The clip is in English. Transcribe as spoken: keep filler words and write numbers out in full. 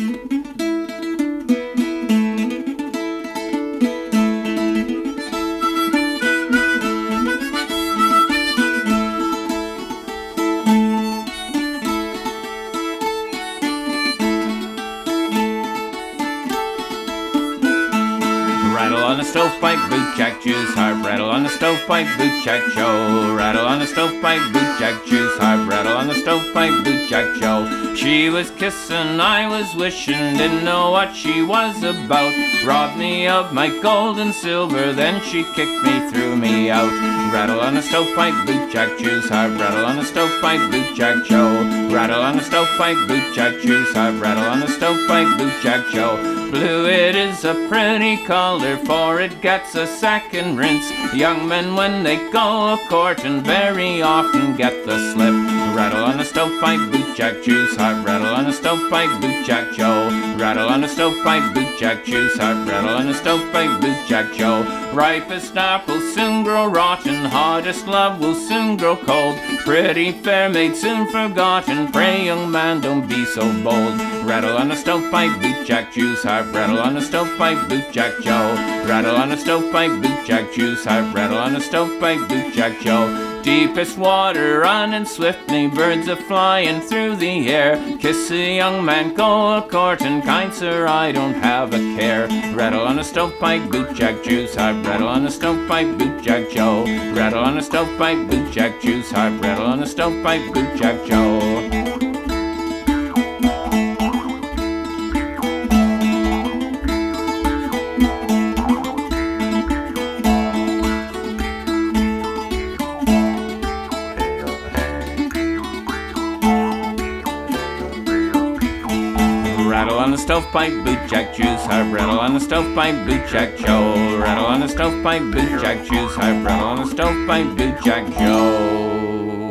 Rattle on the stovepipe, boot jack, choose harp. Rattle on the stovepipe, boot jack, Joe. Rattle on the stovepipe, boot jack, choose harp. Rattle on the stovepipe, boot jack, Joe. She was kissing, I was wishing, didn't know what she was about. Robbed me of my gold and silver, then she kicked me, threw me out. Rattle on the stovepipe, boot jack, choose harp. Rattle on the stovepipe, boot jack, Joe. Rattle on the stovepipe, boot jack, choose harp. Rattle on the stovepipe, boot jack, Joe. Blue, it is a pretty color, for it gets a second rinse. Young men, when they go a-courting, very often get the slip. Rattle on the stovepipe, boot jack, choose harp. Rattle on the stovepipe, boot jack, Joe. Rattle on the stovepipe, boot jack, choose harp. Rattle on the stovepipe, boot jack, Joe. Ripest apples soon grow rotten, hottest love will soon grow cold. Pretty fair maid soon forgotten, pray young man don't be so bold. Rattle on the stovepipe, boot jack, choose harp. Rattle on the stovepipe, boot jack, Joe. Rattle on the stovepipe, boot jack, choose harp. Rattle on the stovepipe, boot jack, Joe. Deepest water running swiftly, birds are flying through the air. Kiss a young man, go a-courting, kind sir, I don't have a care. Rattle on the stovepipe, boot jack, choose harp. Rattle on the stovepipe, boot jack, Joe. Rattle on the stovepipe, boot jack, choose harp. Rattle on the stovepipe, boot jack, Joe. Rattle on the stovepipe, boot jack, choose harp. Rattle on the stovepipe, boot jack, Joe. Rattle on the stovepipe, boot jack, choose harp. Rattle on the stovepipe, boot jack, Joe.